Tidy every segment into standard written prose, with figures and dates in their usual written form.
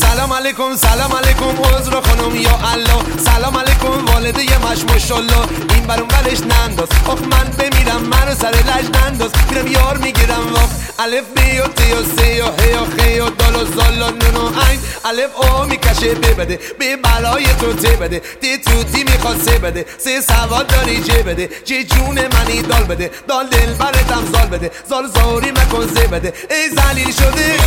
سلام علیکم سلام علیکم عذر خانم یا الله سلام علیکم والده مش ماشالله این برون برش ننداز آخ من بمیرم منو سر لج ننداز میرم یار میگیرم وقت الف بی و تی و سی و هی و خی و دال و زال و نون و عین الف او میکشه ببده به بلای تو تی بده تی توتی میخواد سی بده سی سواد داری جه بده جه جون منی دال بده دال دل برتم زال بده زال زاری مکن زی بده ای زلیل شده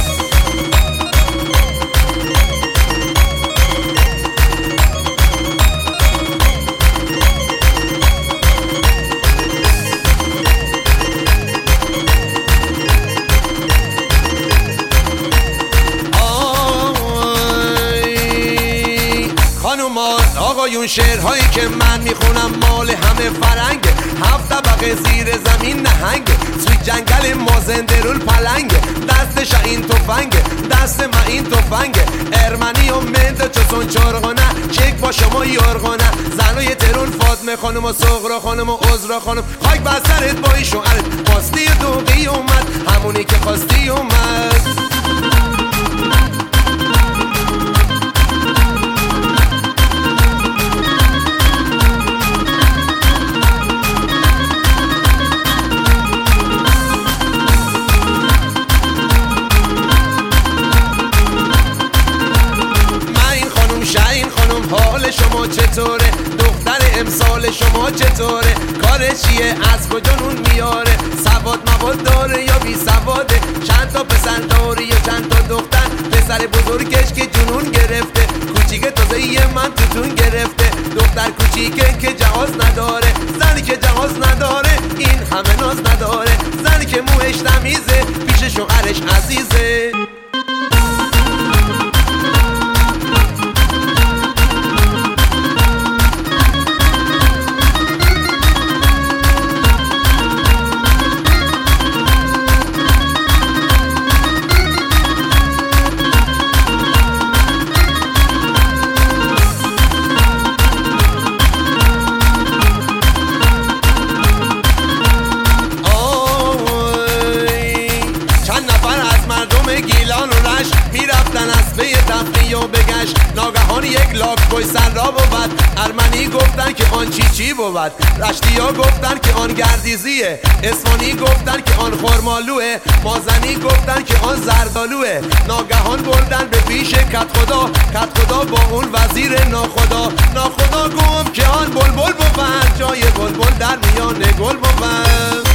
خانومان آقایون شعرهایی که من میخونم مال همه فرنگه 7 طبقه زیر زمین نهنگه توی جنگل مازنده رول پلنگه دست شاین تفنگه دست ما این تفنگه ارمنی و مند چسون چارغانه چک با شما یارغانه زنای ترون فاطمه خانم و صغرا خانم و عذرا خانم خاک بسرت با این شوهرت خواستی دوقی اومد همونی که خواستی اومد حال شما چطوره دختر امسال شما چطوره کار چیه از کجا نون میاره سواد مواد داره یا بی سواده چند تا پسر داری یا چند تا دختر پسر بزرگش که جنون گرفته کوچیک تازه من توتون گرفته دختر کوچیکه که جهاز نداره زنی که جهاز نداره این همه ناز نداره زنی که موهش تمیزه پیش شوهرش عزیزه گیلان و رش میرفتن از به تفریح و بگشت ناگهان یک لاک بوی سر را بود ارمنی گفتن که آن چی بود رشتی ها گفتن که آن گردیزیه اسفانی گفتن که آن خرمالوه مازنی گفتن که آن زردالوه ناگهان بردن به پیش کت خدا با اون وزیر ناخدا گفت که آن بلبل بود جای بلبل در میان گل بود